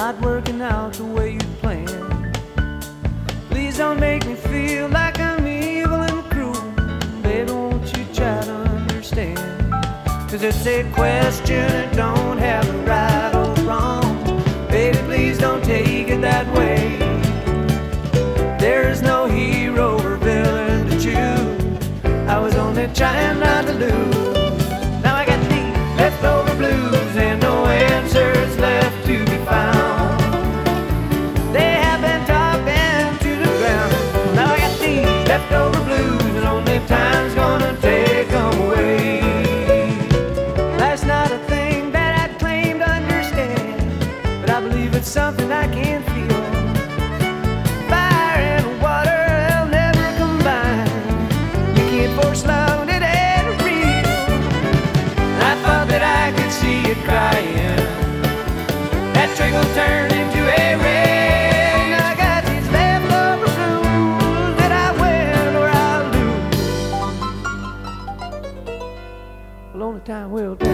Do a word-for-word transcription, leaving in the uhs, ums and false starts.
not working out the way you planned. Please don't make me feel like I'm evil and cruel. Baby, won't you try to understand? Cause it's a question that don't have a right or wrong. Baby, please don't take it that way. There's no hero or villain to choose. I was only trying not to lose. Now I got these leftover blues and no answers left to be found. They have been talking to the ground. Now I got these leftover blues and only time's gonna take them away. That's not a thing that I'd claim to understand, but I believe it's something I can feel. Fire and water, they'll never combine. You can't force love when it ain't real. I thought that I could see it crying. That trickle turned into a rain. I got these leftover blues that I win or I'll lose. Well, only time will tell.